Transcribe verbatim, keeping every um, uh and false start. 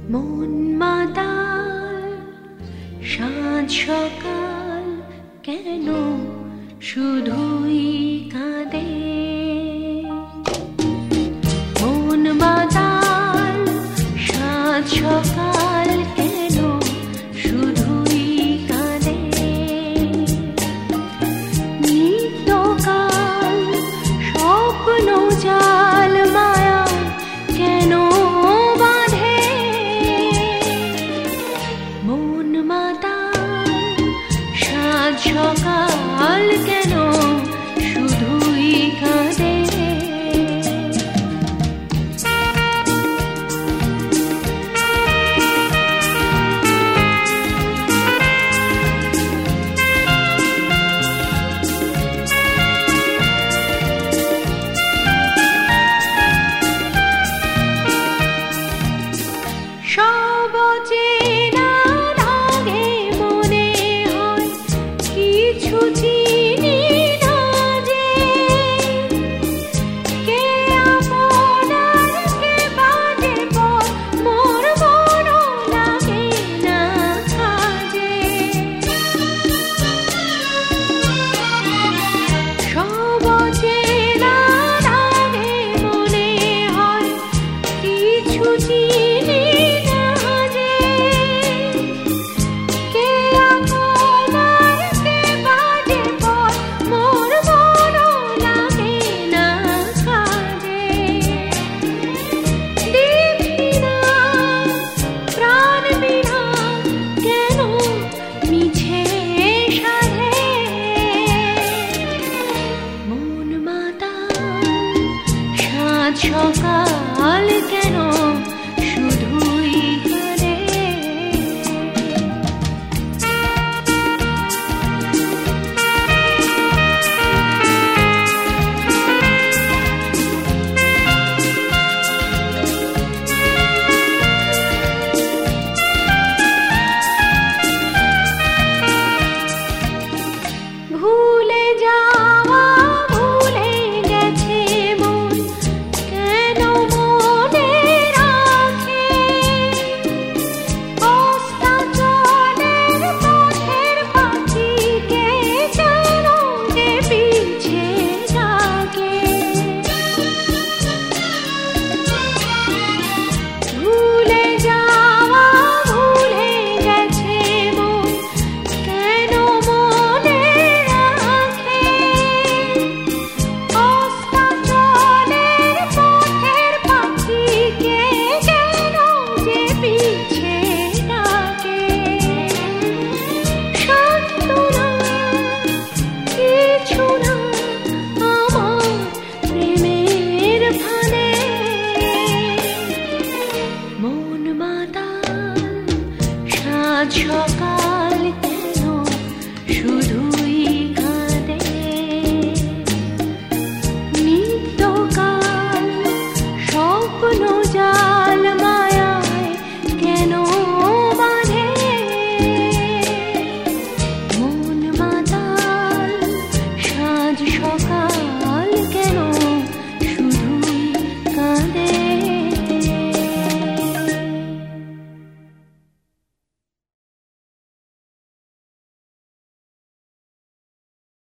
মন মাতাল সাঁঝ সকাল কেন শুধুই কাঁদে। মন মাতাল সাঁঝ সকাল কেন শুধুই কাঁদে। নিত্যকাল স্বপ্ন জাল মায়া কেন বাঁধে। মন মাতাল সাঁঝ সকাল কেন শুধুই কাঁদে। সব চেনা রাগে মনে হয় কিছু চিনি না যে। কে আপনার কে বাজে পর মোর মনও লাগে না কাজে। সব চেনা রাগে মনে হয় কিছু চিনি সকাল কেন শুধুই কাঁদে। ভুলে যাওয়া ভুলে গেছে মন কেন মনে রাখে। অস্তাচলের পথের পাখিকে যেন যে পিছে ডাকে। ভুলে যাওয়া ভুলে গেছে মন কেন মনে রাখে। অস্তাচলের পথের পাখিকে যেন যে পিছে ডাকে। সান্ত্বনা কিছু না আমার প্রেমের ফানে। মন মাতাল সাঁঝ সকাল কেন শুধুই কাঁদে। নিত্যকাল স্বপ্ন জাল মায়ায় কেন বাঁধে। মন মাতাল সাঁঝ সকাল কেন